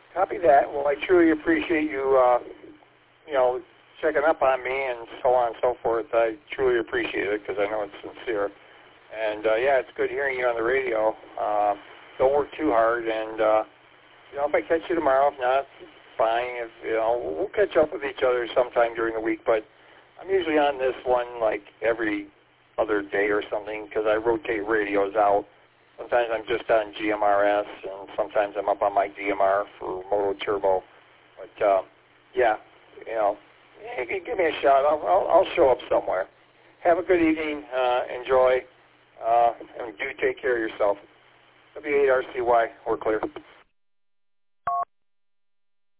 Copy that. Well, I truly appreciate you, checking up on me and so on and so forth. I truly appreciate it because I know it's sincere. And, it's good hearing you on the radio. Don't work too hard. And, if I catch you tomorrow, if not, fine. We'll catch up with each other sometime during the week. But I'm usually on this one like every other day or something because I rotate radios out. Sometimes I'm just on GMRS, and sometimes I'm up on my DMR for Moto Turbo. But, give me a shot. I'll show up somewhere. Have a good evening. Enjoy. And do take care of yourself. W8RCY, we're clear.